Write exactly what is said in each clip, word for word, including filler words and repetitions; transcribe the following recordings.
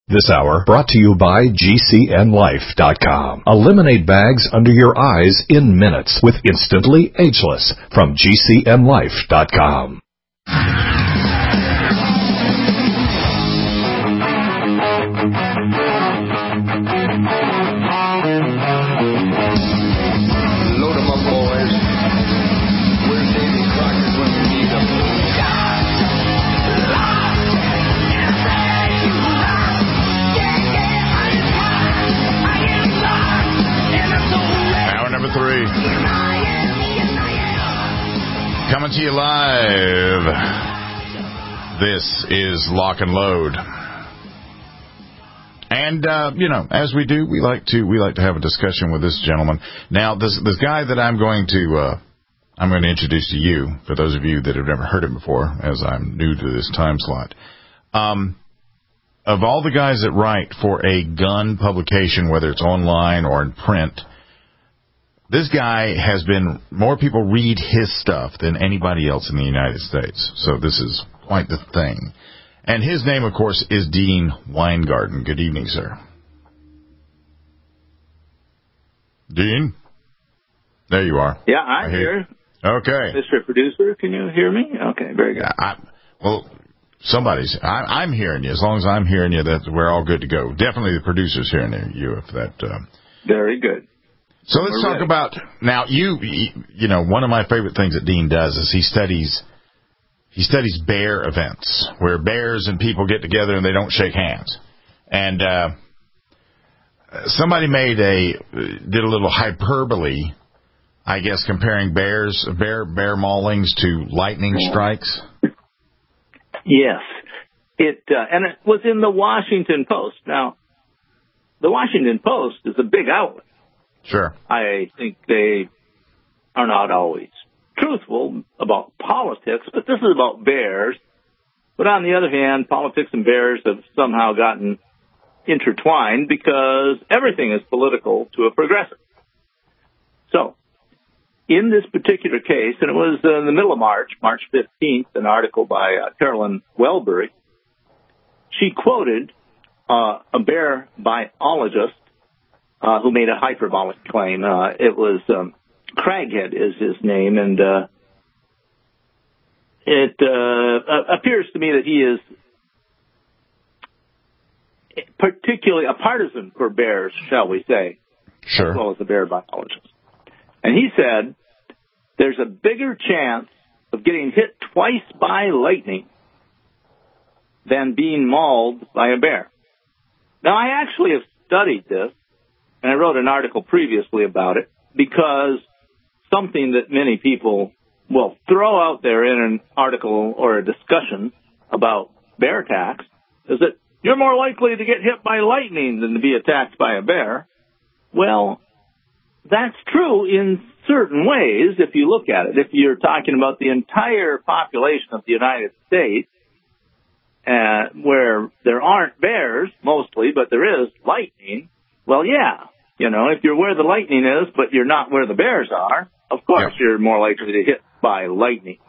This hour brought to you by G C N Life dot com. Eliminate bags under your eyes in minutes with Instantly Ageless from G C N Life dot com. Load 'em up, boys. Where's Davy Crockett when we need him? Hour number three. Coming to you live. This is Lock and Load. And, uh, you know, as we do, we like to we like to have a discussion with this gentleman. Now, this this guy that I'm going to uh, I'm going to introduce to you, for those of you that have never heard him before, as I'm new to this time slot. Um, of all the guys that write for a gun publication, whether it's online or in print, this guy has been, more people read his stuff than anybody else in the United States. So this is quite the thing. And his name, of course, is Dean Weingarten. Good evening, sir. Dean? There you are. Yeah, I'm here. Okay. Mister Producer, can you hear me? Okay, very good. Yeah, I, well, somebody's, I, I'm hearing you. As long as I'm hearing you, that we're all good to go. Definitely the producer's hearing you. If that. Uh, very good. So let's We're talk ready. about, now you, you know, one of my favorite things that Dean does is he studies, he studies bear events, where bears and people get together and they don't shake hands. And uh, somebody made a, did a little hyperbole, I guess, comparing bears, bear, bear maulings to lightning strikes. Yes. It uh, and it was in the Washington Post. Now, the Washington Post is a big outlet. Sure. I think they are not always truthful about politics, but this is about bears. But on the other hand, politics and bears have somehow gotten intertwined because everything is political to a progressive. So, in this particular case, and it was in the middle of March, March fifteenth, an article by uh, Carolyn Wellbury, she quoted uh, a bear biologist Uh, who made a hyperbolic claim. Uh, it was um, Craghead is his name, and uh, it uh, appears to me that he is particularly a partisan for bears, shall we say, Sure. as well as a bear biologist. And he said there's a bigger chance of getting hit twice by lightning than being mauled by a bear. Now, I actually have studied this, and I wrote an article previously about it, because something that many people will throw out there in an article or a discussion about bear attacks is that you're more likely to get hit by lightning than to be attacked by a bear. Well, that's true in certain ways if you look at it. If you're talking about the entire population of the United States, uh, where there aren't bears mostly, but there is lightning, well, yeah, you know, if you're where the lightning is, but you're not where the bears are, of course yeah. you're more likely to get hit by lightning.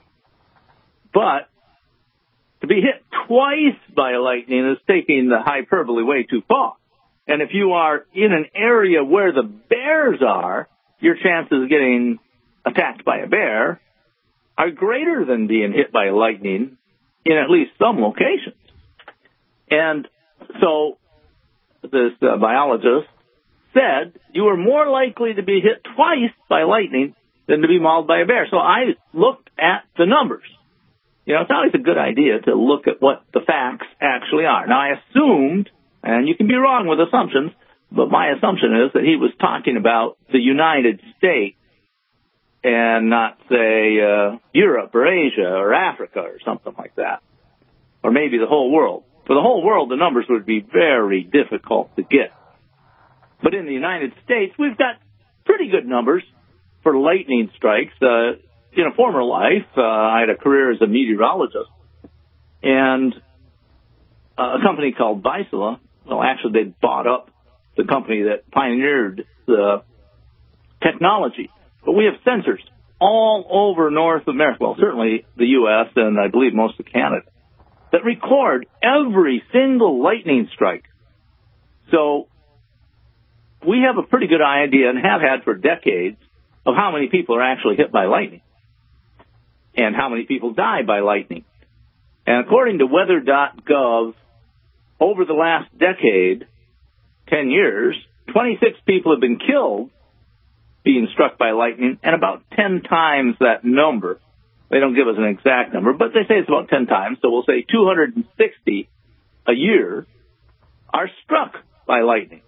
But to be hit twice by lightning is taking the hyperbole way too far. And if you are in an area where the bears are, your chances of getting attacked by a bear are greater than being hit by lightning in at least some locations. And so this uh, biologist said you were more likely to be hit twice by lightning than to be mauled by a bear. So I looked at the numbers. You know, it's always a good idea to look at what the facts actually are. Now, I assumed, and you can be wrong with assumptions, but my assumption is that he was talking about the United States and not, say, uh, Europe or Asia or Africa or something like that, or maybe the whole world. For the whole world, the numbers would be very difficult to get. But in the United States, we've got pretty good numbers for lightning strikes. Uh, in a former life, uh, I had a career as a meteorologist, and uh, a company called Vaisala, well, actually, they bought up the company that pioneered the technology. But we have sensors all over North America, well, certainly the U S and I believe most of Canada, that record every single lightning strike So we have a pretty good idea, and have had for decades, of how many people are actually hit by lightning and how many people die by lightning. And according to weather dot gov, over the last decade, ten years, twenty-six people have been killed being struck by lightning, and about ten times that number. They don't give us an exact number, but they say it's about ten times, so we'll say two hundred sixty a year are struck by lightning.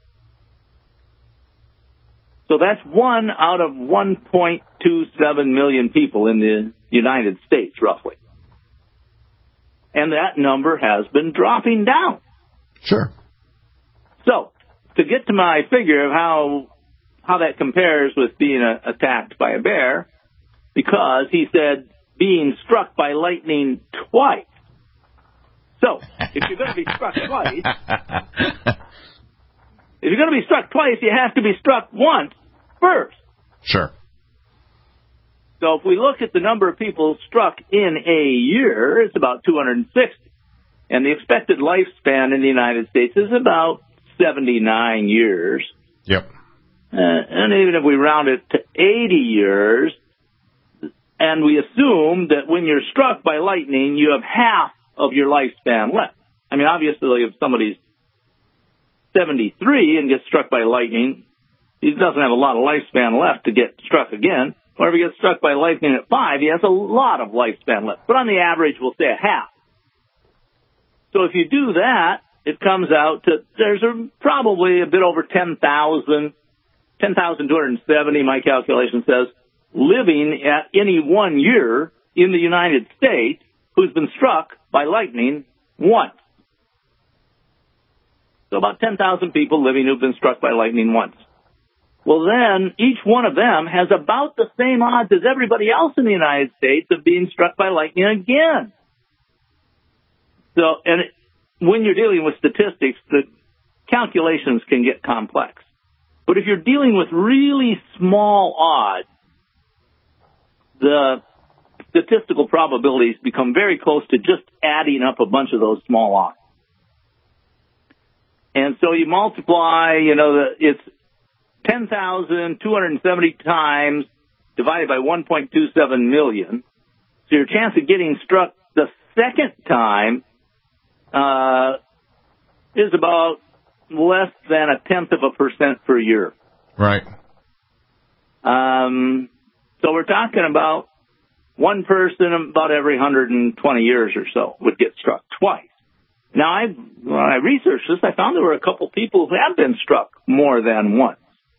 So that's one out of one point two seven million people in the United States, roughly. And that number has been dropping down. Sure. So, to get to my figure of how how that compares with being a, attacked by a bear, because he said being struck by lightning twice. So, if you're going to be struck twice, if you're going to be struck twice, you have to be struck once first. Sure. So if we look at the number of people struck in a year, it's about two hundred sixty. And the expected lifespan in the United States is about seventy-nine years. Yep. Uh, and even if we round it to eighty years, and we assume that when you're struck by lightning, you have half of your lifespan left. I mean, obviously, if somebody's seventy-three and gets struck by lightning, he doesn't have a lot of lifespan left to get struck again. Or if he gets struck by lightning at five, he has a lot of lifespan left. But on the average, we'll say a half. So if you do that, it comes out to, there's a, probably a bit over ten thousand, ten thousand two hundred seventy, my calculation says, living at any one year in the United States who's been struck by lightning once. So about ten thousand people living who've been struck by lightning once. Well, then each one of them has about the same odds as everybody else in the United States of being struck by lightning again. So, and it, when you're dealing with statistics, the calculations can get complex. But if you're dealing with really small odds, the statistical probabilities become very close to just adding up a bunch of those small odds. And so you multiply, you know, the, it's ten thousand two hundred seventy times divided by one point two seven million. So your chance of getting struck the second time uh, is about less than a tenth of a percent per year. Right. Um, so we're talking about one person about every one hundred twenty years or so would get struck twice. Now, I, when I researched this, I found there were a couple people who have been struck more than once.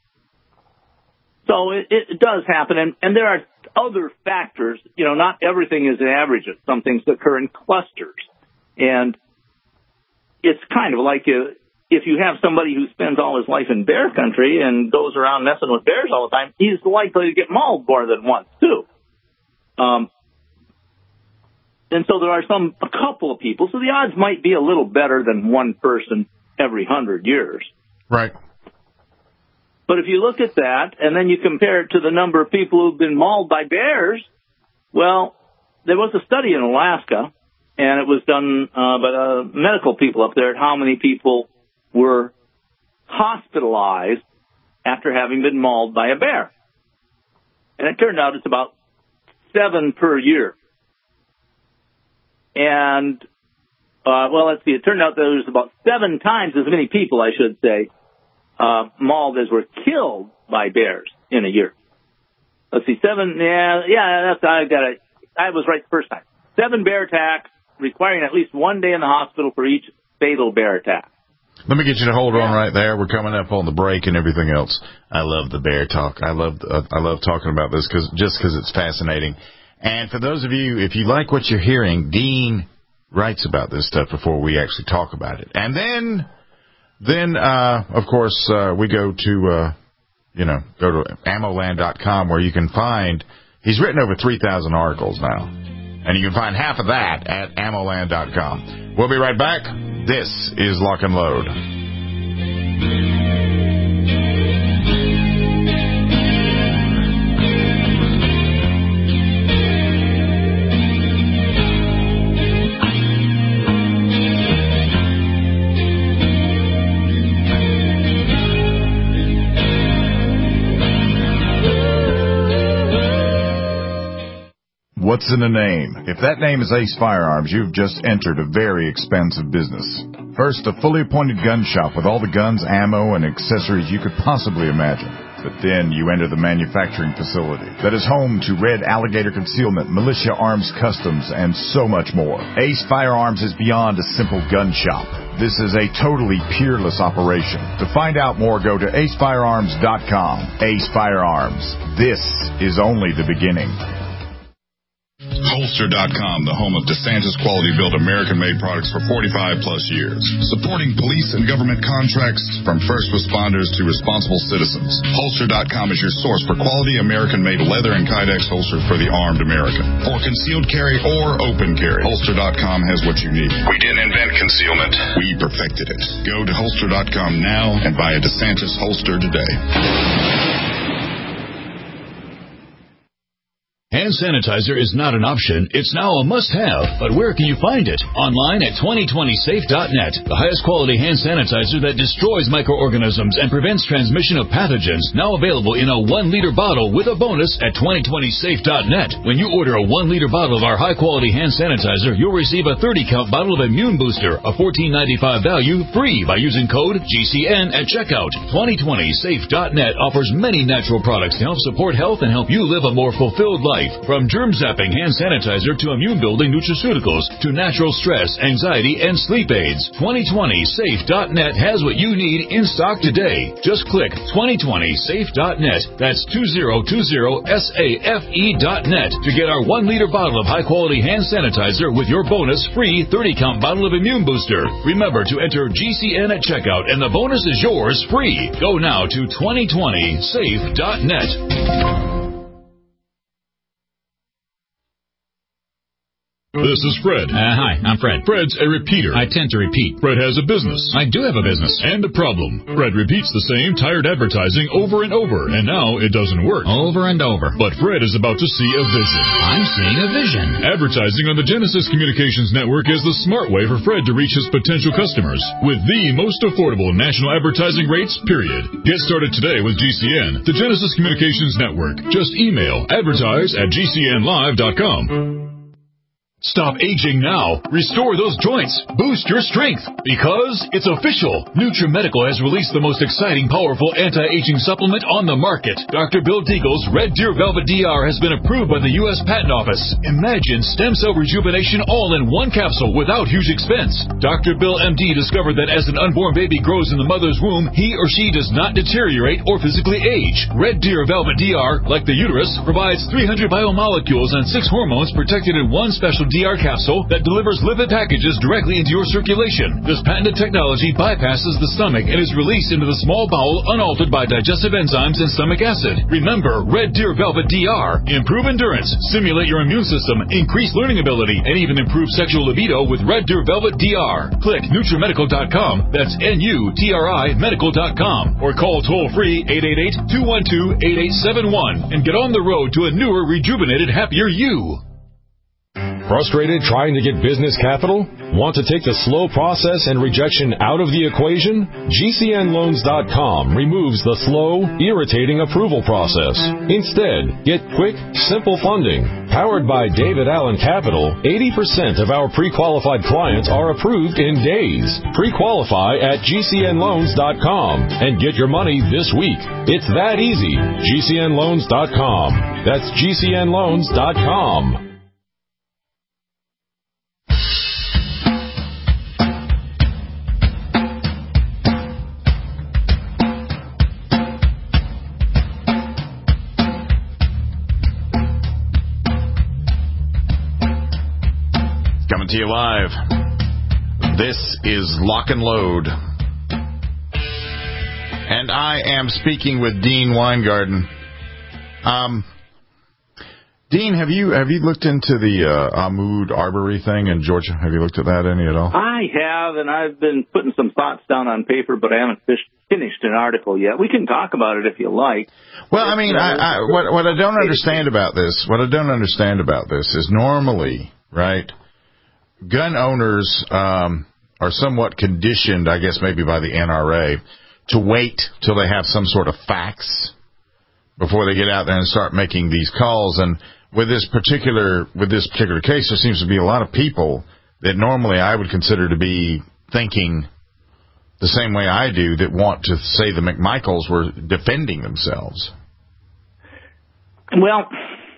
So it, it does happen, and, and there are other factors. You know, not everything is an average. Some things occur in clusters. And it's kind of like a, if you have somebody who spends all his life in bear country and goes around messing with bears all the time, he's likely to get mauled more than once, too. Um, and so there are some, a couple of people, so the odds might be a little better than one person every hundred years. Right. But if you look at that, and then you compare it to the number of people who've been mauled by bears, well, there was a study in Alaska, and it was done uh, by uh, medical people up there at how many people were hospitalized after having been mauled by a bear. And it turned out it's about seven per year. And, uh, well, let's see, it turned out there was about seven times as many people, I should say, Uh, mauled as were killed by bears in a year. Let's see, seven, yeah, yeah, that's, I got it. I was right the first time. Seven bear attacks requiring at least one day in the hospital for each fatal bear attack. Let me get you to hold yeah. on right there. We're coming up on the break and everything else. I love the bear talk. I love, uh, I love talking about this cause, just because it's fascinating. And for those of you, if you like what you're hearing, Dean writes about this stuff before we actually talk about it. And then... Then, uh, of course, uh, we go to, uh, you know, go to ammo land dot com where you can find, he's written over three thousand articles now. And you can find half of that at ammo land dot com. We'll be right back. This is Lock and Load. what's in a name? If that name is Ace Firearms, you've just entered a very expensive business. First, a fully appointed gun shop with all the guns, ammo, and accessories you could possibly imagine. But then you enter the manufacturing facility that is home to Red Alligator Concealment, Militia Arms Customs, and so much more. Ace Firearms is beyond a simple gun shop. This is a totally peerless operation. To find out more, go to ace firearms dot com. Ace Firearms. This is only the beginning. Holster dot com, the home of DeSantis quality-built American-made products for forty-five plus years. Supporting police and government contracts from first responders to responsible citizens. Holster dot com is your source for quality American-made leather and Kydex holsters for the armed American. For concealed carry or open carry, Holster dot com has what you need. We didn't invent concealment. We perfected it. Go to Holster dot com now and buy a DeSantis holster today. Hand sanitizer is not an option, it's now a must-have. But where can you find it? Online at twenty twenty safe dot net. The highest quality hand sanitizer that destroys microorganisms and prevents transmission of pathogens, now available in a one liter bottle with a bonus at twenty twenty safe dot net. When you order a one liter bottle of our high-quality hand sanitizer, you'll receive a thirty count bottle of Immune Booster, a fourteen ninety-five value, free by using code G C N at checkout. twenty twenty safe dot net offers many natural products to help support health and help you live a more fulfilled life. From germ-zapping hand sanitizer to immune-building nutraceuticals to natural stress, anxiety, and sleep aids. twenty twenty safe dot net has what you need in stock today. Just click twenty twenty safe dot net. That's two thousand twenty safe dot net to get our one liter bottle of high-quality hand sanitizer with your bonus free thirty count bottle of Immune Booster. Remember to enter G C N at checkout, and the bonus is yours free. Go now to twenty twenty safe dot net. This is Fred. Uh, hi, I'm Fred. Fred's a repeater. I tend to repeat. Fred has a business. I do have a business. And a problem. Fred repeats the same tired advertising over and over, and now it doesn't work. Over and over. But Fred is about to see a vision. I'm seeing a vision. Advertising on the Genesis Communications Network is the smart way for Fred to reach his potential customers with the most affordable national advertising rates, period. Get started today with G C N, the Genesis Communications Network. Just email advertise at G C N live dot com. Stop aging now. Restore those joints. Boost your strength. Because it's official. NutriMedical has released the most exciting, powerful anti-aging supplement on the market. Doctor Bill Deagle's Red Deer Velvet D R has been approved by the U S Patent Office. Imagine stem cell rejuvenation all in one capsule without huge expense. Doctor Bill M D discovered that as an unborn baby grows in the mother's womb, he or she does not deteriorate or physically age. Red Deer Velvet D R, like the uterus, provides three hundred biomolecules and six hormones protected in one special D R capsule that delivers lipid packages directly into your circulation. This patented technology bypasses the stomach and is released into the small bowel unaltered by digestive enzymes and stomach acid. Remember, Red Deer Velvet D R. Improve endurance, stimulate your immune system, increase learning ability, and even improve sexual libido with Red Deer Velvet D R. Click NutriMedical dot com. That's N U T R I medical dot com. Or call toll-free eight eight eight, two one two, eight eight seven one and get on the road to a newer, rejuvenated, happier you. Frustrated trying to get business capital? Want to take the slow process and rejection out of the equation? G C N loans dot com removes the slow, irritating approval process. Instead, get quick, simple funding. Powered by David Allen Capital, eighty percent of our pre-qualified clients are approved in days. Pre-qualify at G C N loans dot com and get your money this week. It's that easy. G C N loans dot com. That's G C N loans dot com. Coming to you live. This is Lock and Load. And I am speaking with Dean Weingarten. Um, Dean, have you have you looked into the uh, Ahmaud Arbery thing in Georgia? Have you looked at that any at all? I have, and I've been putting some thoughts down on paper, but I haven't fish, finished an article yet. We can talk about it if you like. Well, I mean, I, I, what, what I don't understand about this, what I don't understand about this is normally, right, gun owners um, are somewhat conditioned, I guess maybe by the N R A, to wait till they have some sort of facts before they get out there and start making these calls. And with this particular with this particular case, there seems to be a lot of people that normally I would consider to be thinking the same way I do, that want to say the McMichaels were defending themselves. Well,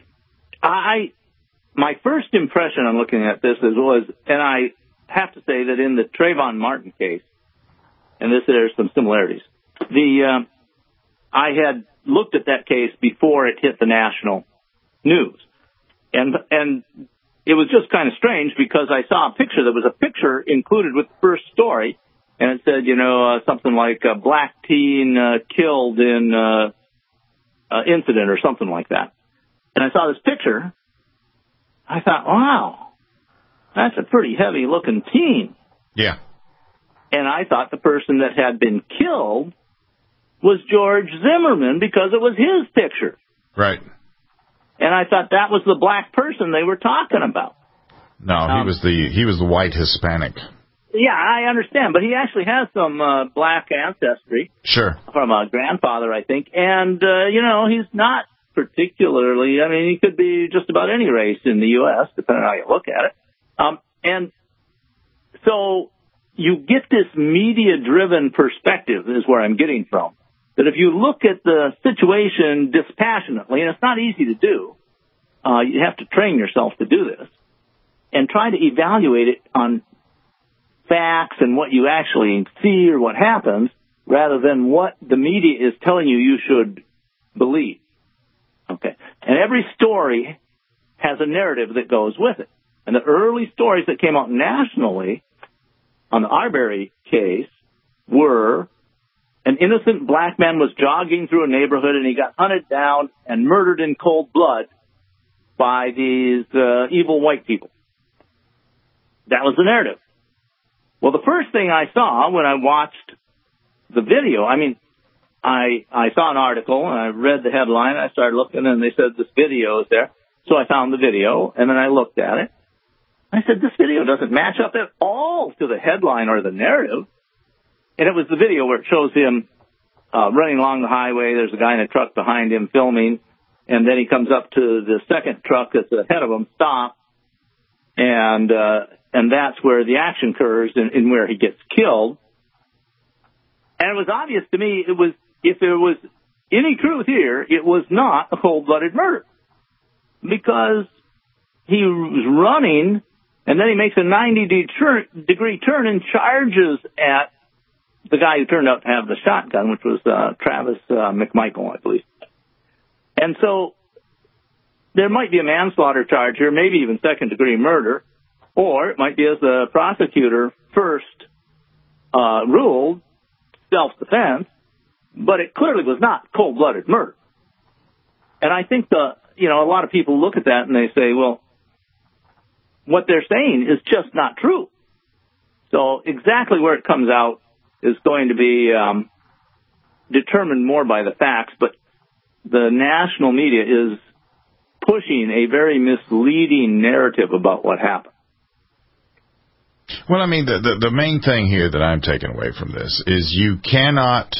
I my first impression on looking at this is was, and I have to say that in the Trayvon Martin case, and this there's some similarities. The uh, I had looked at that case before it hit the national news, and and it was just kind of strange because I saw a picture. There was a picture included with the first story, and it said, you know, uh, something like a black teen uh, killed in uh, uh, incident or something like that. And I saw this picture. I thought, wow, that's a pretty heavy-looking teen. Yeah. And I thought the person that had been killed was George Zimmerman because it was his picture. Right. And I thought that was the black person they were talking about. No, um, he was the he was the white Hispanic. Yeah, I understand, but he actually has some uh, black ancestry. Sure. From a grandfather, I think. And, uh, you know, he's not particularly, I mean, he could be just about any race in the U S, depending on how you look at it. Um, and so you get this media-driven perspective is where I'm getting from. That if you look at the situation dispassionately, and it's not easy to do, uh, you have to train yourself to do this, and try to evaluate it on facts and what you actually see or what happens, rather than what the media is telling you you should believe. Okay. And every story has a narrative that goes with it. And the early stories that came out nationally on the Arbery case were an innocent black man was jogging through a neighborhood and he got hunted down and murdered in cold blood by these uh, evil white people. That was the narrative. Well, the first thing I saw when I watched the video, I mean, I I saw an article and I read the headline. I started looking and they said this video is there. So I found the video and then I looked at it. I said, this video doesn't match up at all to the headline or the narrative. And it was the video where it shows him uh, running along the highway. There's a guy in a truck behind him filming. And then he comes up to the second truck that's ahead of him, stops. And uh, and that's where the action occurs and, and where he gets killed. And it was obvious to me, it was if there was any truth here, it was not a cold-blooded murder. Because he was running, and then he makes a ninety degree turn and charges at the guy who turned out to have the shotgun, which was uh, Travis uh, McMichael, I believe. And so there might be a manslaughter charge here, maybe even second-degree murder, or it might be, as the prosecutor first uh, ruled, self-defense, but it clearly was not cold-blooded murder. And I think the, you know, a lot of people look at that and they say, well, what they're saying is just not true. So exactly where it comes out is going to be um, determined more by the facts, but the national media is pushing a very misleading narrative about what happened. Well, I mean, the, the, the main thing here that I'm taking away from this is you cannot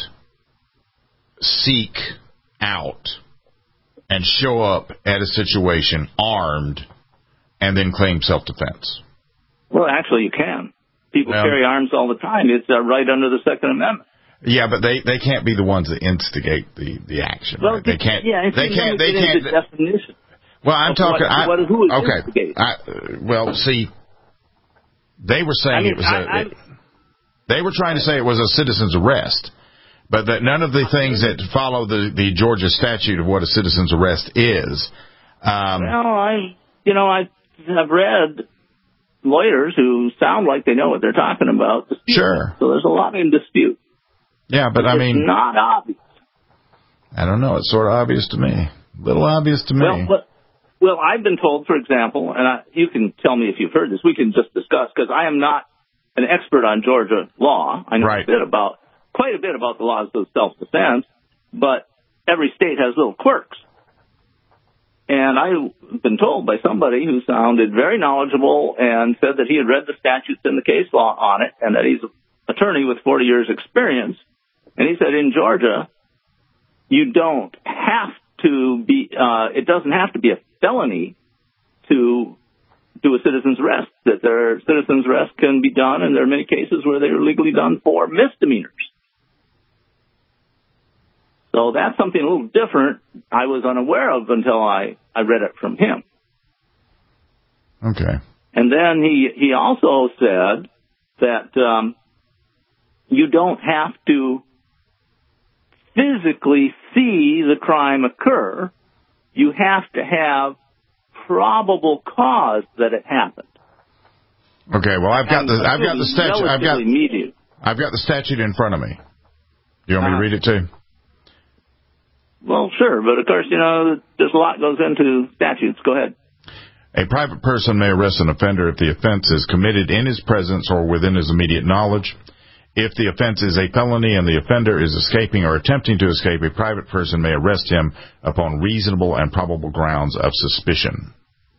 seek out and show up at a situation armed and then claim self-defense. Well, actually, you can. People um, carry arms all the time. It's uh, right under the Second Amendment. Yeah, but they, they can't be the ones that instigate the, the action. Well, right? They can't. Yeah, they can't. They can't. Definition. Well, I'm talking. What, I, what, who is okay. I, well, see, they were saying I mean, it was. I, a, I, it, they were trying to say it was a citizen's arrest, but that none of the things that follow the, the Georgia statute of what a citizen's arrest is. Um, well, I, you know, I have read lawyers who sound like they know what they're talking about. Sure. So there's a lot in dispute. Yeah, but, but I mean, it's not obvious. I don't know. It's sort of obvious to me. A little obvious to me. Well, but, well I've been told, for example, and I, you can tell me if you've heard this. We can just discuss because I am not an expert on Georgia law. I know right. a bit about, quite a bit about the laws of self-defense, but every state has little quirks. And I've been told by somebody who sounded very knowledgeable and said that he had read the statutes and the case law on it and that he's an attorney with forty years experience. And he said in Georgia, you don't have to be, uh, it doesn't have to be a felony to do a citizen's arrest, that their citizen's arrest can be done, and there are many cases where they are legally done for misdemeanors. So that's something a little different I was unaware of until I, I read it from him. Okay. And then he, he also said that um, you don't have to physically see the crime occur. You have to have probable cause that it happened. Okay, well, I've got and the I've got the statute. I've got immediate. I've got the statute in front of me. You want me to read it too? Well, sure, but of course, you know, there's a lot goes into statutes. Go ahead. A private person may arrest an offender if the offense is committed in his presence or within his immediate knowledge. If the offense is a felony and the offender is escaping or attempting to escape, a private person may arrest him upon reasonable and probable grounds of suspicion.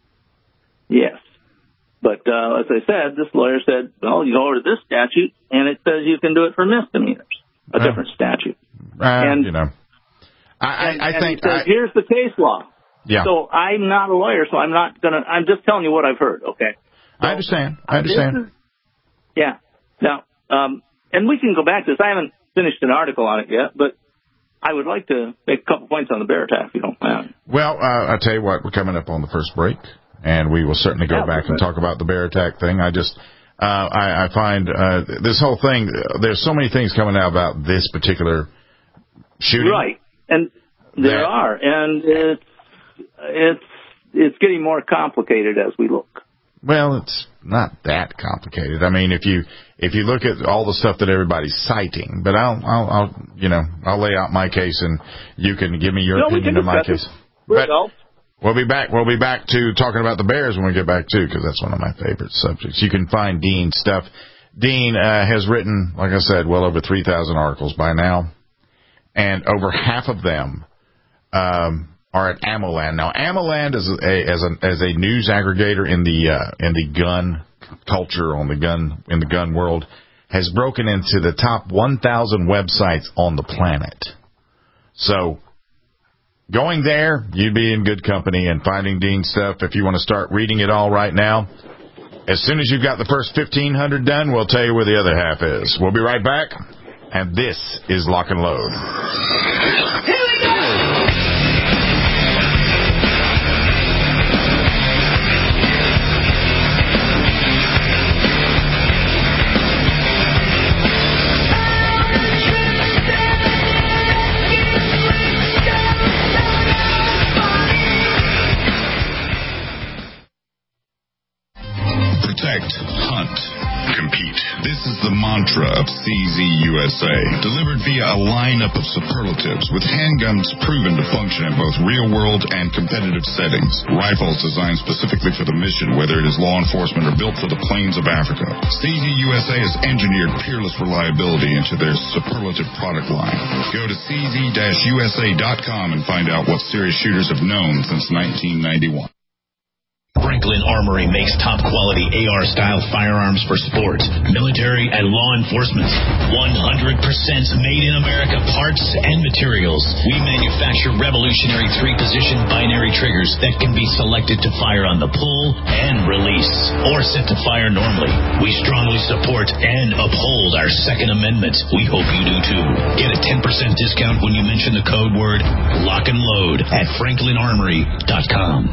Yes. But uh, as I said, this lawyer said, well, you go over to this statute, and it says you can do it for misdemeanors, a well, different statute. Uh, and, you know, I, I, and, I and think... he says, I, here's the case law. Yeah. So I'm not a lawyer, so I'm not going to... I'm just telling you what I've heard, okay? So, I understand. I understand. Is, yeah. Now, um, and we can go back to this. I haven't finished an article on it yet, but I would like to make a couple points on the bear attack, if you don't mind. Well, uh, I'll tell you what, we're coming up on the first break, and we will certainly go yeah, back and talk about the bear attack thing. I just... Uh, I, I find uh, this whole thing, there's so many things coming out about this particular shooting. Right. And there that, are. And it's, it's, it's getting more complicated as we look. Well, it's not that complicated. I mean, if you if you look at all the stuff that everybody's citing, but I'll, I'll, I'll you know, I'll lay out my case and you can give me your no, opinion on my case. But we'll be back. We'll be back to talking about the Bears when we get back too, because that's one of my favorite subjects. You can find Dean's stuff. Dean uh, has written, like I said, well over three thousand articles by now, and over half of them um, are at AmmoLand. Now, AmmoLand is a, as a as a news aggregator in the uh, in the gun culture, on the gun in the gun world, has broken into the top one thousand websites on the planet. So, going there, you'd be in good company, and finding Dean's stuff. If you want to start reading it all right now, as soon as you've got the first fifteen hundred done, we'll tell you where the other half is. We'll be right back, and this is Lock and Load. Here we go! Protect, hunt, compete. This is the mantra of C Z U S A, delivered via a lineup of superlatives with handguns proven to function in both real-world and competitive settings. Rifles designed specifically for the mission, whether it is law enforcement or built for the plains of Africa. C Z U S A has engineered peerless reliability into their superlative product line. Go to C Z U S A dot com and find out what serious shooters have known since nineteen ninety-one. Franklin Armory makes top-quality A R-style firearms for sports, military, and law enforcement. one hundred percent made-in-America parts and materials. We manufacture revolutionary three-position binary triggers that can be selected to fire on the pull and release, or set to fire normally. We strongly support and uphold our Second Amendment. We hope you do, too. Get a ten percent discount when you mention the code word Lock and Load at Franklin Armory dot com.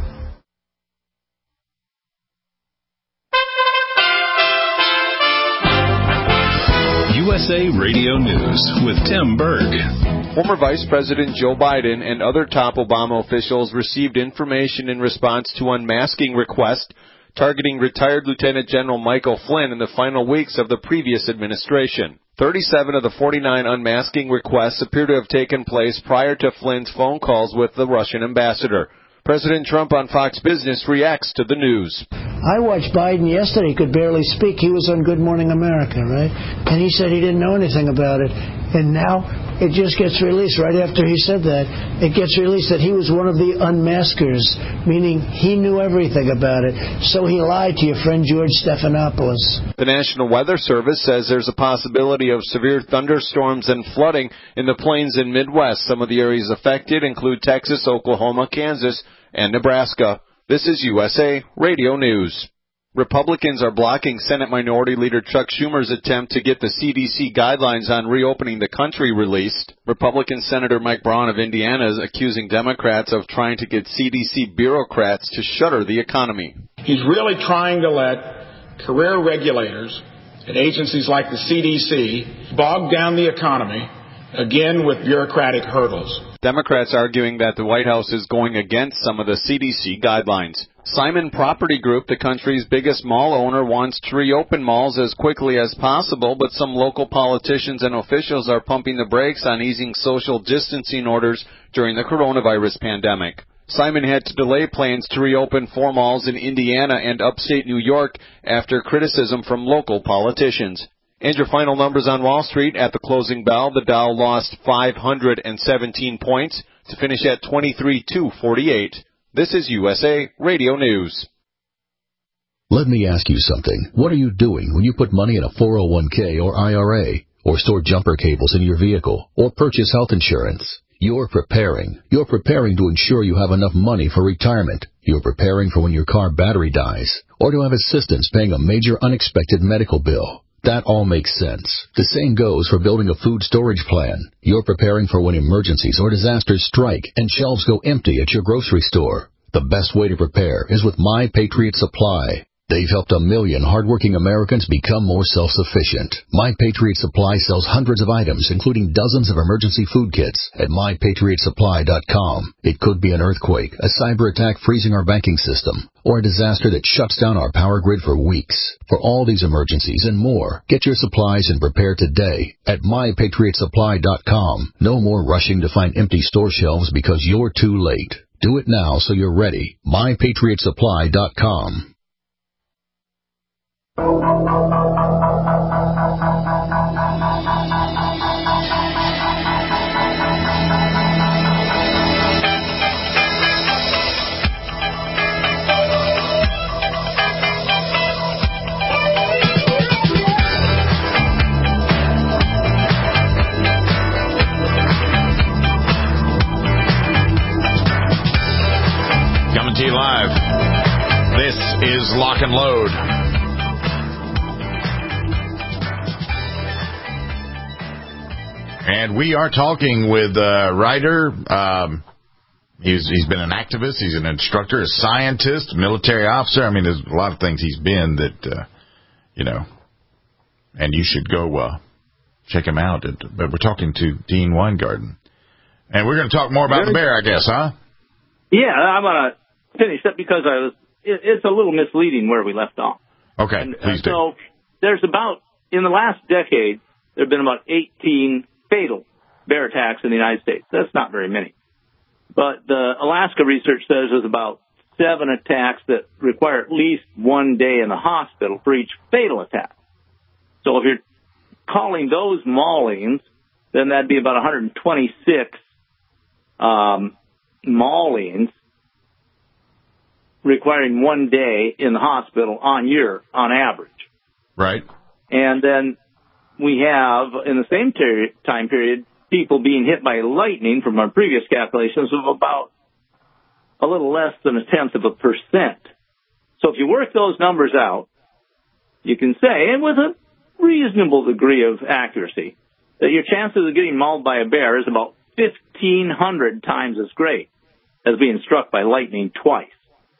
U S A Radio News with Tim Berg. Former Vice President Joe Biden and other top Obama officials received information in response to unmasking requests targeting retired Lieutenant General Michael Flynn in the final weeks of the previous administration. thirty-seven of the forty-nine unmasking requests appear to have taken place prior to Flynn's phone calls with the Russian ambassador. President Trump on Fox Business reacts to the news. I watched Biden yesterday. He could barely speak. He was on Good Morning America, right? And he said he didn't know anything about it. And now it just gets released right after he said that. It gets released that he was one of the unmaskers, meaning he knew everything about it. So he lied to your friend George Stephanopoulos. The National Weather Service says there's a possibility of severe thunderstorms and flooding in the plains and Midwest. Some of the areas affected include Texas, Oklahoma, Kansas, and Nebraska. This is U S A Radio News. Republicans are blocking Senate Minority Leader Chuck Schumer's attempt to get the C D C guidelines on reopening the country released. Republican Senator Mike Braun of Indiana is accusing Democrats of trying to get C D C bureaucrats to shutter the economy. He's really trying to let career regulators at agencies like the C D C bog down the economy, again with bureaucratic hurdles. Democrats arguing that the White House is going against some of the C D C guidelines. Simon Property Group, the country's biggest mall owner, wants to reopen malls as quickly as possible, but some local politicians and officials are pumping the brakes on easing social distancing orders during the coronavirus pandemic. Simon had to delay plans to reopen four malls in Indiana and upstate New York after criticism from local politicians. And your final numbers on Wall Street at the closing bell, the Dow lost five hundred seventeen points to finish at twenty-three thousand two hundred forty-eight. This is U S A Radio News. Let me ask you something. What are you doing when you put money in a four oh one k or I R A, or store jumper cables in your vehicle, or purchase health insurance? You're preparing. You're preparing to ensure you have enough money for retirement. You're preparing for when your car battery dies, or to have assistance paying a major unexpected medical bill. That all makes sense. The same goes for building a food storage plan. You're preparing for when emergencies or disasters strike and shelves go empty at your grocery store. The best way to prepare is with My Patriot Supply. They've helped a million hardworking Americans become more self-sufficient. My Patriot Supply sells hundreds of items, including dozens of emergency food kits at my patriot supply dot com. It could be an earthquake, a cyber attack freezing our banking system, or a disaster that shuts down our power grid for weeks. For all these emergencies and more, get your supplies and prepare today at my patriot supply dot com. No more rushing to find empty store shelves because you're too late. Do it now so you're ready. my patriot supply dot com. Coming to you live. This is Lock and Load. And we are talking with uh, Ryder. Um, he's he's been an activist, he's an instructor, a scientist, military officer. I mean, there's a lot of things he's been that, uh, you know, and you should go uh, check him out. But we're talking to Dean Weingarten. And we're going to talk more about the bear, I guess, huh? Yeah, I'm going to finish up because I was. It, it's a little misleading where we left off. Okay, and, please uh, do. So there's about, in the last decade, there have been about eighteen fatal bear attacks in the United States. That's not very many. But the Alaska research says there's about seven attacks that require at least one day in the hospital for each fatal attack. So if you're calling those maulings, then that'd be about one hundred twenty-six um, maulings requiring one day in the hospital on year, on average. Right. And then we have, in the same ter- time period, people being hit by lightning from our previous calculations of about a little less than a tenth of a percent. So if you work those numbers out, you can say, and with a reasonable degree of accuracy, that your chances of getting mauled by a bear is about fifteen hundred times as great as being struck by lightning twice.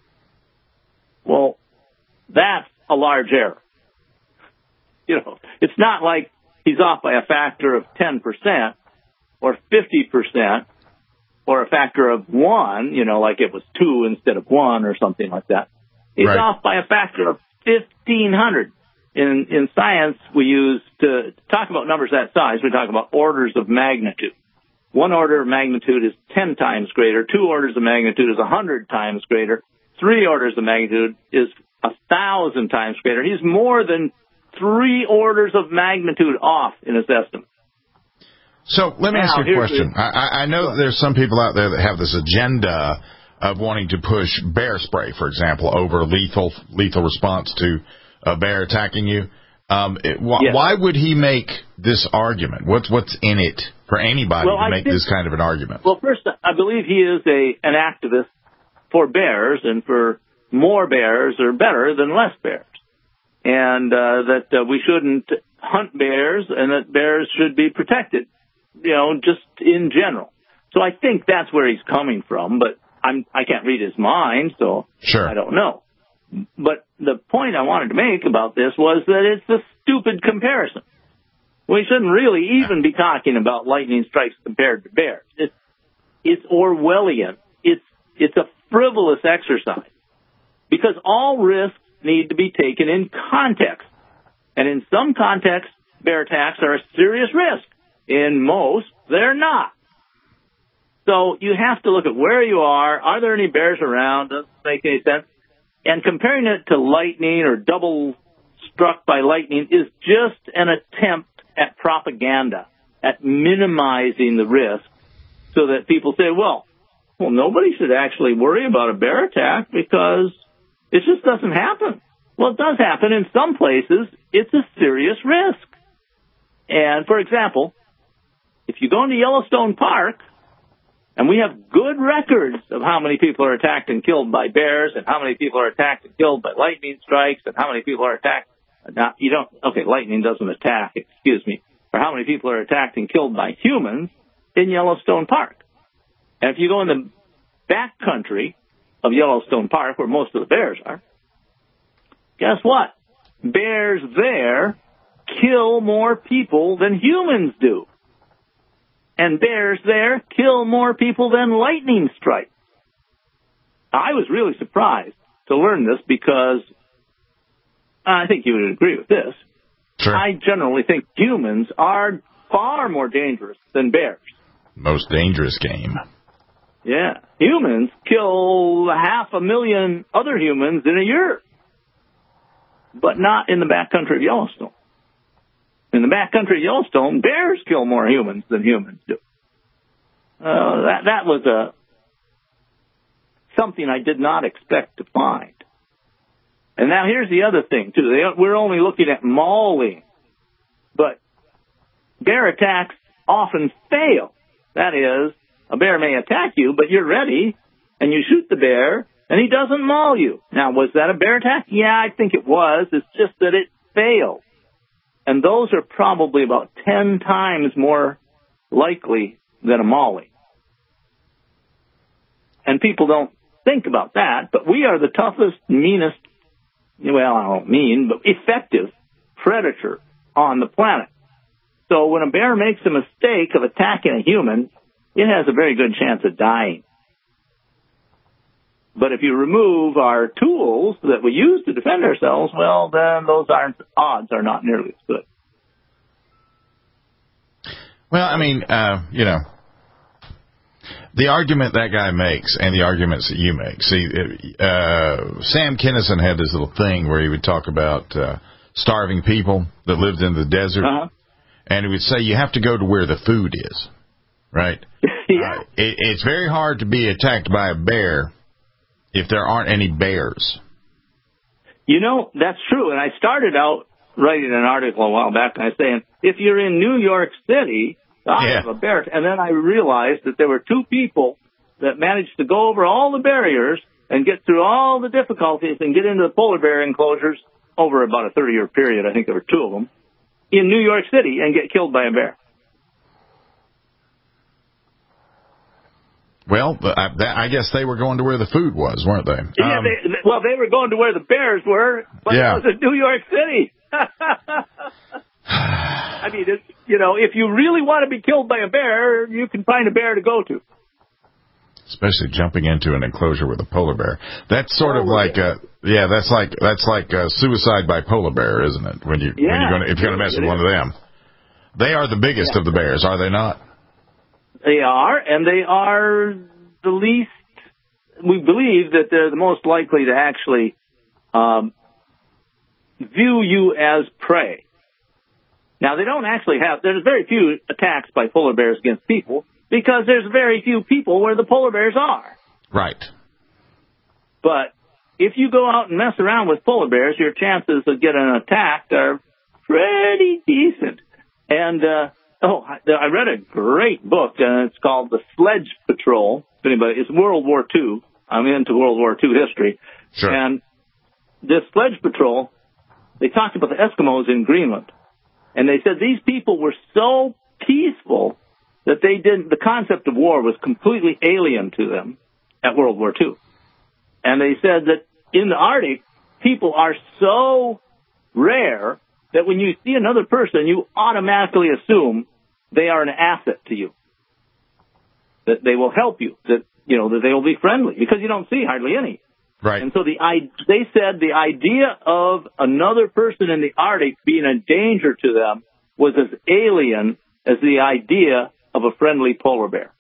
Well, that's a large error. You know, it's not like he's off by a factor of ten percent or fifty percent or a factor of one, you know, like it was two instead of one or something like that. He's right. off by a factor of fifteen hundred. In, in science, we use to talk about numbers that size, we talk about orders of magnitude. One order of magnitude is ten times greater. Two orders of magnitude is one hundred times greater. Three orders of magnitude is one thousand times greater. He's more than three orders of magnitude off in his estimate. So let me now, ask you a question. I, I know that there's some people out there that have this agenda of wanting to push bear spray, for example, over lethal lethal response to a bear attacking you. Um, it, wh- yes. Why would he make this argument? What's what's in it for anybody well, to I make think, this kind of an argument? Well, first, I believe he is a an activist for bears and for more bears are better than less bears, and uh, that uh, we shouldn't hunt bears and that bears should be protected. You know, just in general. So I think that's where he's coming from, but I'm, I can't read his mind, so sure. I don't know. But the point I wanted to make about this was that it's a stupid comparison. We shouldn't really even be talking about lightning strikes compared to bears. It's, it's Orwellian. It's, it's a frivolous exercise because all risks need to be taken in context. And in some contexts, bear attacks are a serious risk. In most, they're not. So you have to look at where you are. Are there any bears around? Doesn't make any sense. And comparing it to lightning or double struck by lightning is just an attempt at propaganda, at minimizing the risk so that people say, well, well, nobody should actually worry about a bear attack because it just doesn't happen. Well, it does happen. In some places, it's a serious risk. And, for example, if you go into Yellowstone Park, and we have good records of how many people are attacked and killed by bears and how many people are attacked and killed by lightning strikes and how many people are attacked. Now, you don't, okay, lightning doesn't attack, excuse me, or how many people are attacked and killed by humans in Yellowstone Park. And if you go in the back country of Yellowstone Park, where most of the bears are, guess what? Bears there kill more people than humans do. And bears there kill more people than lightning strikes. I was really surprised to learn this because I think you would agree with this. Sure. I generally think humans are far more dangerous than bears. Most dangerous game. Yeah. Humans kill half a million other humans in a year, but not in the backcountry of Yellowstone. In the backcountry of Yellowstone, bears kill more humans than humans do. Uh, that that was a something I did not expect to find. And now here's the other thing, too. They, we're only looking at mauling, but bear attacks often fail. That is, a bear may attack you, but you're ready, and you shoot the bear, and he doesn't maul you. Now, was that a bear attack? Yeah, I think it was. It's just that it failed. And those are probably about ten times more likely than a mauling. And people don't think about that, but we are the toughest, meanest, well, I don't mean, but effective predator on the planet. So when a bear makes a mistake of attacking a human, it has a very good chance of dying. But if you remove our tools that we use to defend ourselves, well, then those aren't, odds are not nearly as good. Well, I mean, uh, you know, the argument that guy makes and the arguments that you make. See, uh, Sam Kinison had this little thing where he would talk about uh, starving people that lived in the desert. Uh-huh. And he would say you have to go to where the food is, right? Yeah. Uh, it, it's very hard to be attacked by a bear if there aren't any bears. You know, that's true. And I started out writing an article a while back, and I was saying, if you're in New York City, I yeah. have a bear. And then I realized that there were two people that managed to go over all the barriers and get through all the difficulties and get into the polar bear enclosures over about a thirty-year period. I think there were two of them in New York City and get killed by a bear. Well, I, I guess they were going to where the food was, weren't they? Yeah, um, they, well, they were going to where the bears were, but yeah. it was in New York City. I mean, it's, you know, if you really want to be killed by a bear, you can find a bear to go to. Especially jumping into an enclosure with a polar bear. That's sort polar of like, uh, yeah, that's like that's like uh, suicide by polar bear, isn't it? When you yeah, when you're going if you're going to mess with one of them, they are the biggest yeah. of the bears, are they not? They are, and they are the least. We believe that they're the most likely to actually um, view you as prey. Now, they don't actually have, there's very few attacks by polar bears against people because there's very few people where the polar bears are. Right. But if you go out and mess around with polar bears, your chances of getting attacked are pretty decent. And, uh, oh, I read a great book, and it's called The Sledge Patrol. If anybody, it's World War Two. I'm into World War Two history. Sure. And this Sledge Patrol, they talked about the Eskimos in Greenland. And they said these people were so peaceful that they didn't, the concept of war was completely alien to them at World War Two. And they said that in the Arctic, people are so rare that when you see another person, you automatically assume they are an asset to you, that they will help you, that, you know, that they will be friendly, because you don't see hardly any. Right. And so the I, they said the idea of another person in the Arctic being a danger to them was as alien as the idea of a friendly polar bear.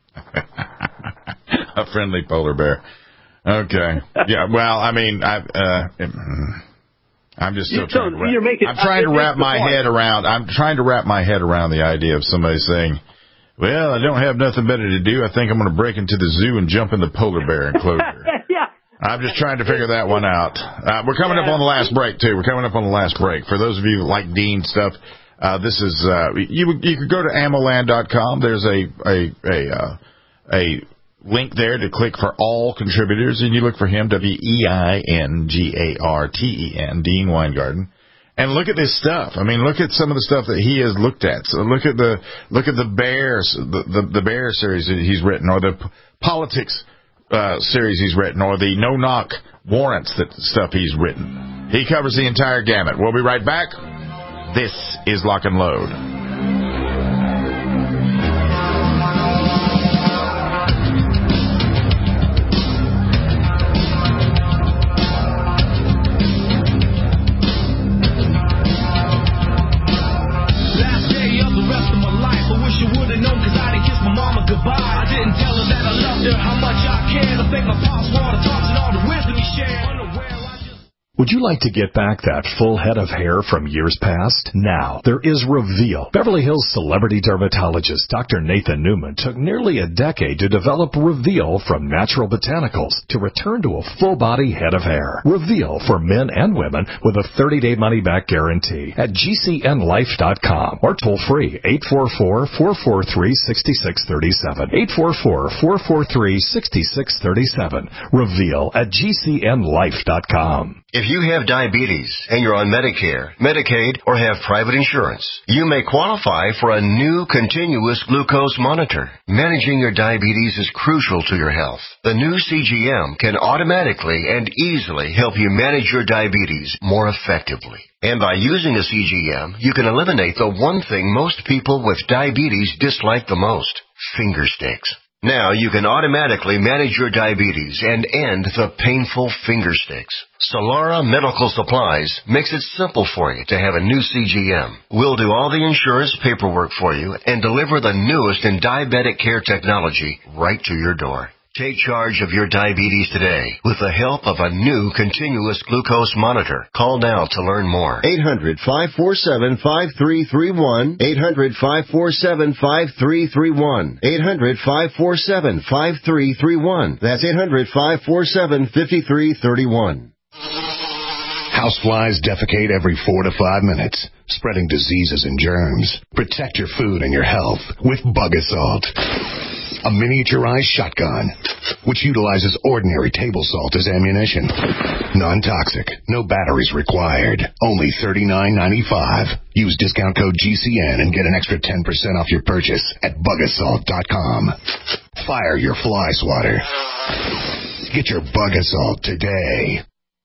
A friendly polar bear. Okay. Yeah. Well, I mean, I, uh, I'm just still so trying to wrap, you're making, I'm trying to wrap my point. head around. I'm trying to wrap my head around the idea of somebody saying, "Well, I don't have nothing better to do. I think I'm going to break into the zoo and jump in the polar bear enclosure." Yeah. I'm just trying to figure that one out. Uh, we're coming yeah. up on the last break, too. We're coming up on the last break. For those of you that like Dean stuff, uh, this is, uh, you you could go to ammoland dot com. There's a, a, a, uh, a link there to click for all contributors, and you look for him, W E I N G A R T E N, Dean Weingarten. And look at this stuff. I mean, look at some of the stuff that he has looked at. So look at the, look at the Bears, the, the, the Bear series that he's written, or the p- politics Uh, series he's written, or the no-knock warrants that stuff he's written. He covers the entire gamut. We'll be right back. This is Lock and Load. Would you like to get back that full head of hair from years past? Now, there is Reveal. Beverly Hills celebrity dermatologist Doctor Nathan Newman took nearly a decade to develop Reveal from natural botanicals to return to a full-body head of hair. Reveal for men and women with a thirty-day money-back guarantee at G C N life dot com or toll-free eight four four, four four three, six six three seven. eight four four, four four three, six six three seven. Reveal at G C N life dot com. If you have diabetes and you're on Medicare, Medicaid, or have private insurance, you may qualify for a new continuous glucose monitor. Managing your diabetes is crucial to your health. The new C G M can automatically and easily help you manage your diabetes more effectively. And by using a C G M, you can eliminate the one thing most people with diabetes dislike the most: finger sticks. Now you can automatically manage your diabetes and end the painful finger sticks. Solara Medical Supplies makes it simple for you to have a new C G M. We'll do all the insurance paperwork for you and deliver the newest in diabetic care technology right to your door. Take charge of your diabetes today with the help of a new continuous glucose monitor. Call now to learn more. eight hundred, five four seven, five three three one. eight hundred, five four seven, five three three one. eight hundred, five four seven, five three three one. That's eight hundred, five four seven, five three three one. Houseflies defecate every four to five minutes, spreading diseases and germs. Protect your food and your health with Bug Assault. A miniaturized shotgun, which utilizes ordinary table salt as ammunition. Non-toxic, no batteries required. Only thirty-nine ninety-five. Use discount code G C N and get an extra ten percent off your purchase at bug assault dot com. Fire your fly swatter. Get your Bug Assault today.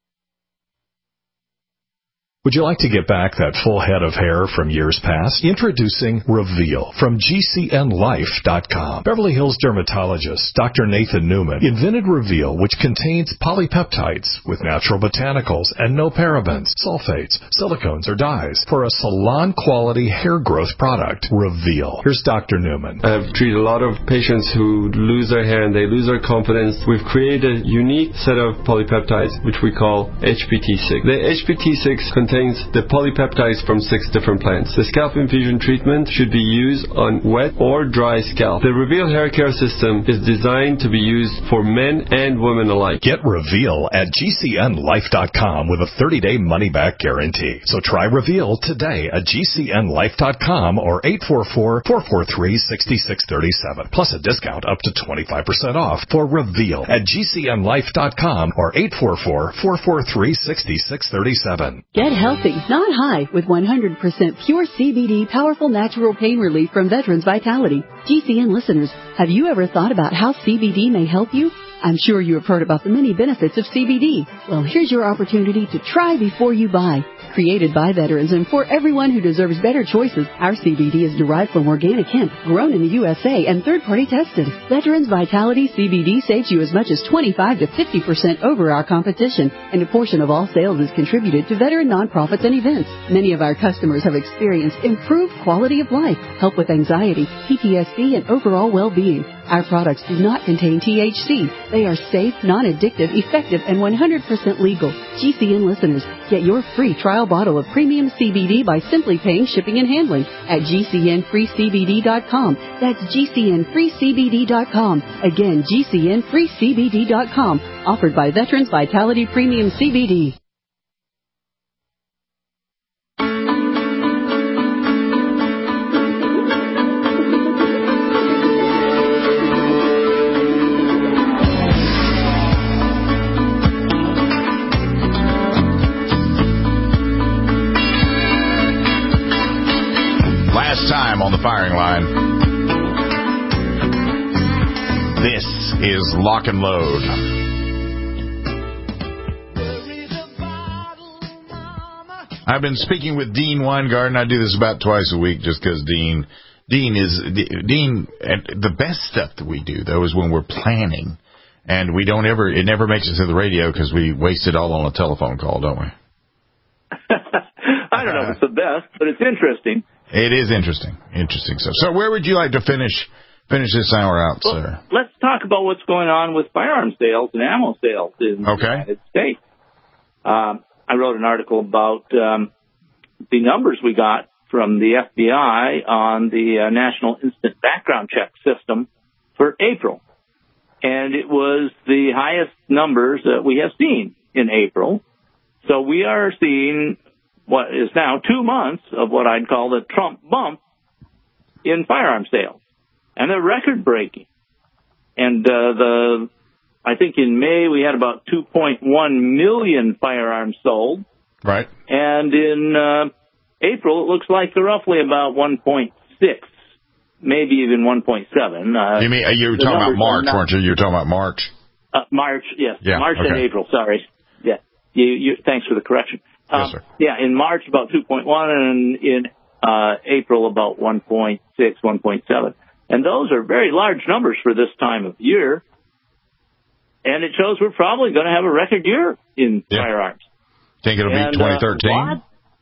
Would you like to get back that full head of hair from years past? Introducing Reveal from G C N life dot com. Beverly Hills dermatologist Doctor Nathan Newman invented Reveal, which contains polypeptides with natural botanicals and no parabens, sulfates, silicones, or dyes for a salon-quality hair growth product. Reveal. Here's Doctor Newman. I've treated a lot of patients who lose their hair and they lose their confidence. We've created a unique set of polypeptides, which we call H P T six. The H P T six contains contains the polypeptides from six different plants. The scalp infusion treatment should be used on wet or dry scalp. The Reveal Hair Care System is designed to be used for men and women alike. Get Reveal at G C N life dot com with a thirty-day money-back guarantee. So try Reveal today at G C N life dot com or eight four four, four four three, six six three seven, plus a discount up to twenty-five percent off for Reveal at G C N life dot com or eight four four, four four three, six six three seven. Get healthy, not high, with one hundred percent pure C B D powerful natural pain relief from Veterans Vitality. G C N listeners, have you ever thought about how C B D may help you? I'm sure you have heard about the many benefits of C B D. Well, here's your opportunity to try before you buy. Created by veterans and for everyone who deserves better choices, our C B D is derived from organic hemp, grown in the U S A, and third-party tested. Veterans Vitality C B D saves you as much as twenty-five to fifty percent over our competition, and a portion of all sales is contributed to veteran nonprofits and events. Many of our customers have experienced improved quality of life, help with anxiety, P T S D, and overall well-being. Our products do not contain T H C. They are safe, non-addictive, effective, and one hundred percent legal. G C N listeners, get your free trial bottle of premium C B D by simply paying shipping and handling at G C N free C B D dot com. That's G C N free C B D dot com. Again, G C N free C B D dot com. Offered by Veterans Vitality Premium C B D. Time on the firing line. This is Lock and Load. I've been speaking with Dean Weingarten. I do this about twice a week just because Dean, Dean is, Dean, the best stuff that we do, though, is when we're planning. And we don't ever, it never makes it to the radio because we waste it all on a telephone call, don't we? I don't know if it's the best, but it's interesting. It is interesting. Interesting stuff. So where would you like to finish finish this hour out, well, sir? Let's talk about what's going on with firearm sales and ammo sales in okay. the United States. Um, I wrote an article about um, the numbers we got from the F B I on the uh, National Instant Background Check System for April. And it was the highest numbers that we have seen in April. So we are seeing what is now two months of what I'd call the Trump bump in firearm sales. And they're record-breaking. And uh, the I think in May we had about two point one million firearms sold. Right. And in uh, April it looks like roughly about one point six, maybe even one point seven. Uh, you mean uh, you were talking about March, not, weren't you? You were talking about March. Uh, March, yes. Yeah, March okay. and April. Sorry. Yeah. You, you, thanks for the correction. Yes, um, sir. Yeah, in March about two point one, and in uh, April about one point six, one point seven. And those are very large numbers for this time of year. And it shows we're probably going to have a record year in yeah. firearms. Think it'll and, be twenty thirteen? Uh,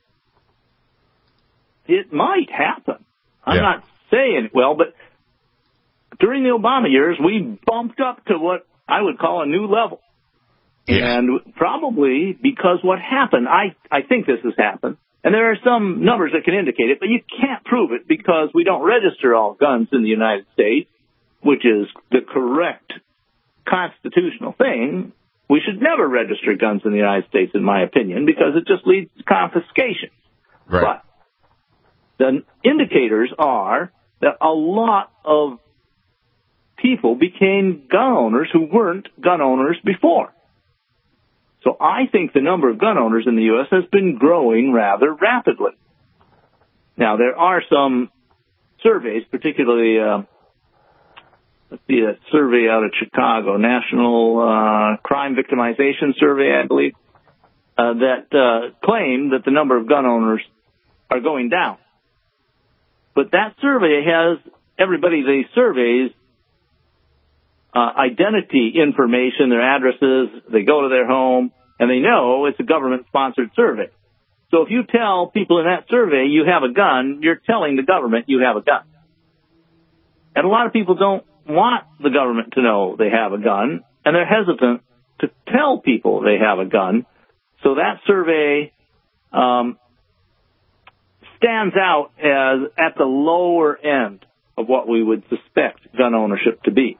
it might happen. I'm yeah. not saying, well, but during the Obama years, we bumped up to what I would call a new level. Yeah. And probably because what happened, I, I think this has happened, and there are some numbers that can indicate it, but you can't prove it because we don't register all guns in the United States, which is the correct constitutional thing. We should never register guns in the United States, in my opinion, because it just leads to confiscation. Right. But the indicators are that a lot of people became gun owners who weren't gun owners before. So I think the number of gun owners in the U S has been growing rather rapidly. Now, there are some surveys, particularly, uh, let's see, a survey out of Chicago, National uh, Crime Victimization Survey, I believe, uh, that uh, claim that the number of gun owners are going down. But that survey has everybody they surveys Uh, identity information, their addresses, they go to their home, and they know it's a government-sponsored survey. So if you tell people in that survey you have a gun, you're telling the government you have a gun. And a lot of people don't want the government to know they have a gun, and they're hesitant to tell people they have a gun. So that survey um, stands out as at the lower end of what we would suspect gun ownership to be.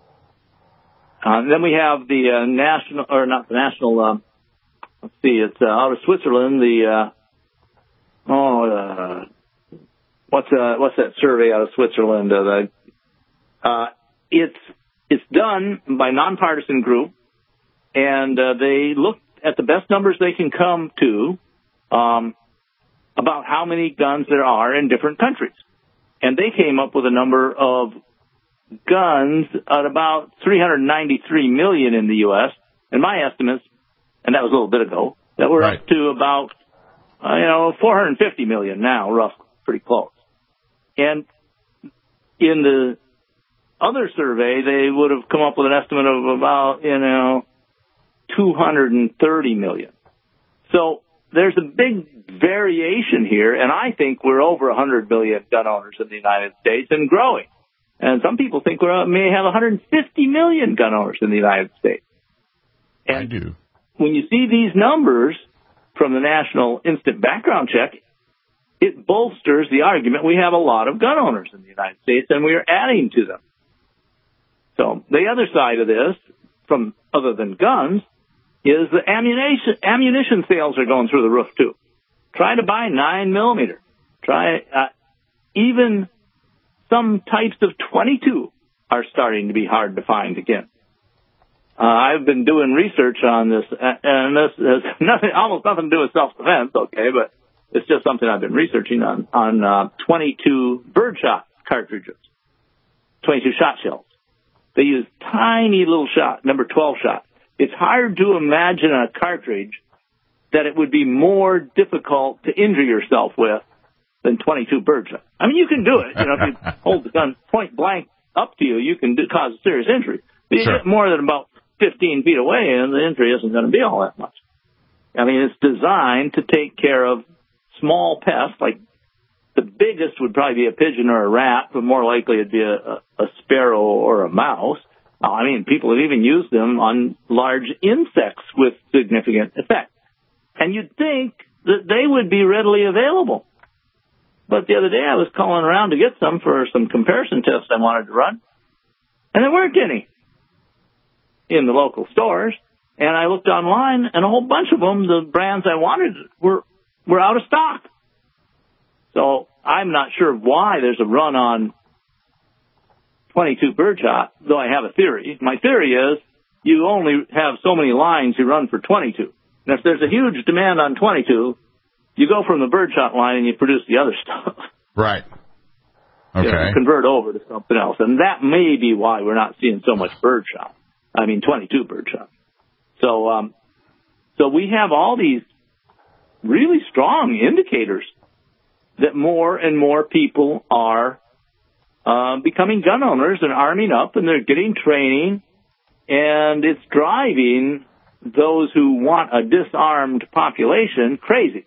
Uh, then we have the uh, national, or not the national, um, let's see, it's uh, out of Switzerland, the, uh, oh, uh, what's, uh, what's that survey out of Switzerland? Uh, the, uh, it's, it's done by a nonpartisan group, and uh, they look at the best numbers they can come to um, about how many guns there are in different countries. And they came up with a number of guns at about three hundred ninety-three million in the U S, and my estimates, and that was a little bit ago, that we're right. up to about, uh, you know, four hundred fifty million now, roughly, pretty close. And in the other survey, they would have come up with an estimate of about, you know, two hundred thirty million. So there's a big variation here, and I think we're over one hundred million gun owners in the United States and growing. And some people think we may have one hundred fifty million gun owners in the United States. And I do. When you see these numbers from the National Instant Background Check, it bolsters the argument we have a lot of gun owners in the United States, and we are adding to them. So the other side of this, from other than guns, is the ammunition ammunition sales are going through the roof, too. Try to buy nine millimeter. Try uh, even some types of twenty-two are starting to be hard to find again. Uh, I've been doing research on this, and this has nothing, almost nothing to do with self-defense, okay, but it's just something I've been researching on, on uh, twenty-two birdshot cartridges, twenty-two shot shells. They use tiny little shot, number twelve shot. It's hard to imagine a cartridge that it would be more difficult to injure yourself with than twenty-two birdshot. I mean, you can do it. You know, if you hold the gun point blank up to you, you can do, cause a serious injury. But you sure. get more than about fifteen feet away, and the injury isn't going to be all that much. I mean, it's designed to take care of small pests. Like the biggest would probably be a pigeon or a rat, but more likely it'd be a, a, a sparrow or a mouse. I mean, people have even used them on large insects with significant effect. And you'd think that they would be readily available. But the other day I was calling around to get some for some comparison tests I wanted to run, and there weren't any in the local stores. And I looked online, and a whole bunch of them, the brands I wanted, were were out of stock. So I'm not sure why there's a run on twenty-two birdshot, though I have a theory. My theory is you only have so many lines you run for twenty-two. And if there's a huge demand on twenty-two, you go from the birdshot line and you produce the other stuff. Right. Okay. You know, convert over to something else. And that may be why we're not seeing so much birdshot. I mean, twenty-two birdshot. So, um, so we have all these really strong indicators that more and more people are uh, becoming gun owners and arming up, and they're getting training, and it's driving those who want a disarmed population crazy.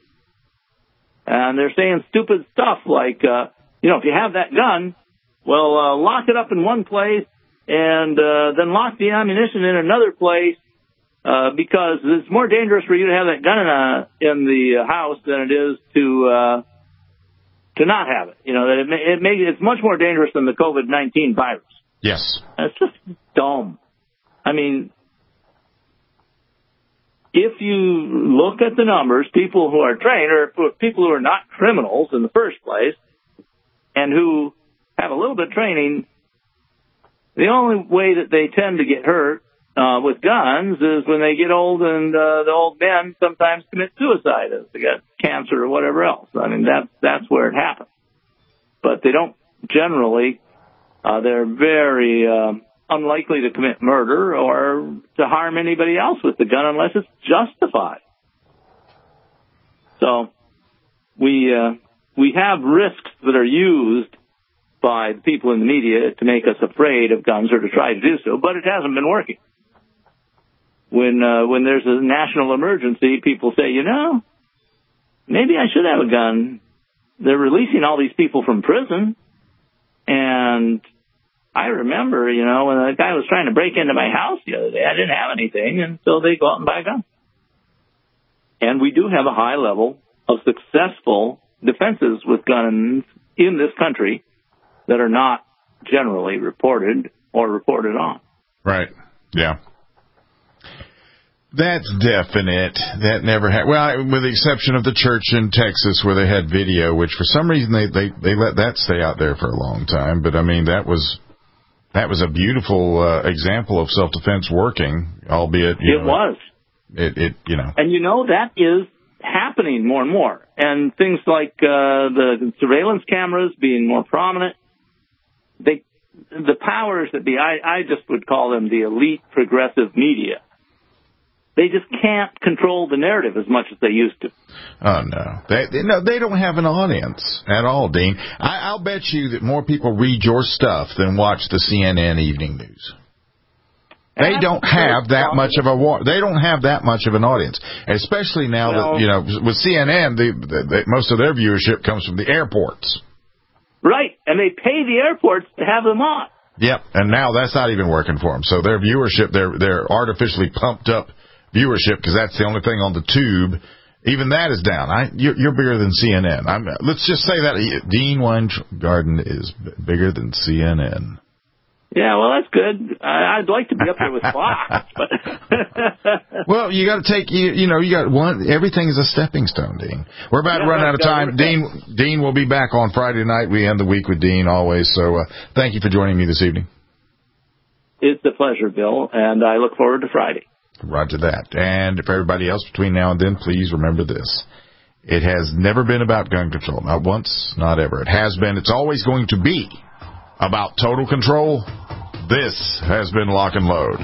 And they're saying stupid stuff like, uh, you know, if you have that gun, well, uh, lock it up in one place and uh, then lock the ammunition in another place uh, because it's more dangerous for you to have that gun in, a, in the house than it is to uh, to not have it. You know, that it, may, it may, it's much more dangerous than the COVID nineteen virus. Yes. And it's just dumb. I mean, if you look at the numbers, people who are trained or people who are not criminals in the first place and who have a little bit of training, the only way that they tend to get hurt uh, with guns is when they get old, and uh, the old men sometimes commit suicide as they get cancer or whatever else. I mean, that's, that's where it happens. But they don't generally, uh, they're very uh, unlikely to commit murder or to harm anybody else with the gun unless it's justified. So we uh, we have risks that are used by the people in the media to make us afraid of guns or to try to do so, but it hasn't been working. When uh, when there's a national emergency, people say, you know, maybe I should have a gun. They're releasing all these people from prison, and I remember, you know, when a guy was trying to break into my house the other day, I didn't have anything, and so they go out and buy a gun. And we do have a high level of successful defenses with guns in this country that are not generally reported or reported on. Right. Yeah. That's definite. That never had. Well, with the exception of the church in Texas where they had video, which for some reason they, they, they let that stay out there for a long time. But I mean, that was that was a beautiful uh, example of self-defense working, albeit you it know, was. It, it you know. And you know that is happening more and more, and things like uh, the surveillance cameras being more prominent. They the powers that be, I, I just would call them the elite progressive media. They just can't control the narrative as much as they used to. Oh, no. They, they, no, they don't have an audience at all, Dean. I, I'll bet you that more people read your stuff than watch the C N N evening news. They don't have that much of a they don't have that much of an audience, especially now well, that, you know, with C N N, the, the, the, most of their viewership comes from the airports. Right, and they pay the airports to have them on. Yep, and now that's not even working for them. So their viewership, their their artificially pumped up viewership, because that's the only thing on the tube, even that is down. I, you're, you're bigger than C N N. I'm, let's just say that Dean Weingarten is bigger than C N N. Yeah, well, that's good. I, I'd like to be up there with Fox. But well, you got to take, you, you know, you got one, everything is a stepping stone, Dean. We're about yeah, to run out of time. Dean Dean will be back on Friday night. We end the week with Dean always. So uh, thank you for joining me this evening. It's a pleasure, Bill, and I look forward to Friday. Roger that. And for everybody else between now and then, please remember this. It has never been about gun control. Not once, not ever. It has been, it's always going to be about total control. This has been Lock and Load.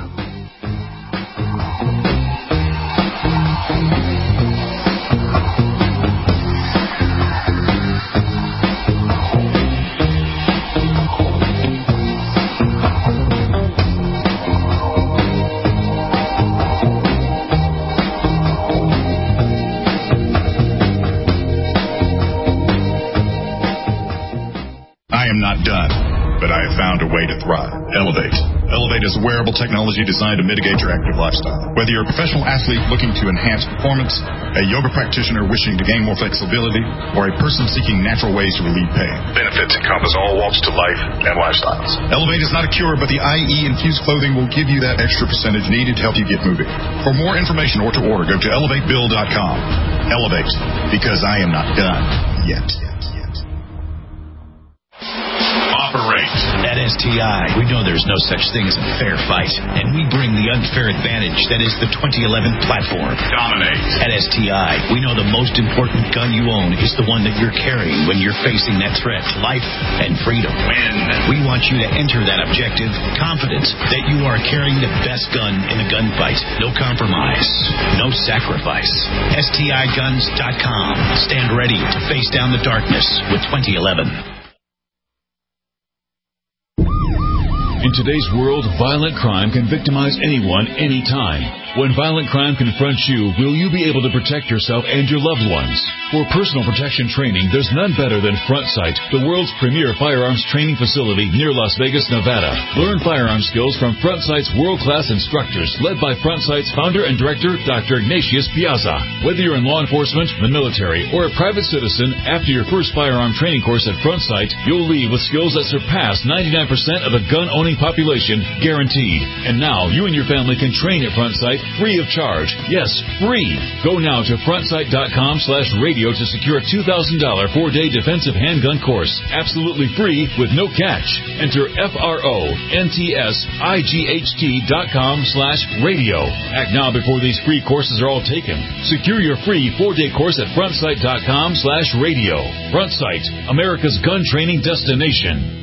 I am not done, but I have found a way to thrive. Elevate. Elevate is wearable technology designed to mitigate your active lifestyle. Whether you're a professional athlete looking to enhance performance, a yoga practitioner wishing to gain more flexibility, or a person seeking natural ways to relieve pain, benefits encompass all walks to life and lifestyles. Elevate is not a cure, but the I E-infused clothing will give you that extra percentage needed to help you get moving. For more information or to order, go to elevate bill dot com. Elevate, because I am not done yet. Operate. At S T I, we know there's no such thing as a fair fight, and we bring the unfair advantage that is the twenty eleven platform. Dominate. At S T I, we know the most important gun you own is the one that you're carrying when you're facing that threat to life and freedom. Win. We want you to enter that objective confident that you are carrying the best gun in the gunfight. No compromise. No sacrifice. S T I guns dot com. Stand ready to face down the darkness with twenty eleven. In today's world, violent crime can victimize anyone, anytime. When violent crime confronts you, will you be able to protect yourself and your loved ones? For personal protection training, there's none better than FrontSight, the world's premier firearms training facility near Las Vegas, Nevada. Learn firearm skills from FrontSight's world-class instructors, led by FrontSight's founder and director, Doctor Ignatius Piazza. Whether you're in law enforcement, the military, or a private citizen, after your first firearm training course at FrontSight, you'll leave with skills that surpass ninety-nine percent of the gun-owning population, guaranteed. And now, you and your family can train at FrontSight free of charge. Yes, free. Go now to frontsight dot com slash radio to secure a two thousand dollars four-day defensive handgun course. Absolutely free with no catch. Enter F R O N T S I G H T dot com slash radio. Act now before these free courses are all taken. Secure your free four-day course at frontsight dot com slash radio. FrontSight, America's gun training destination.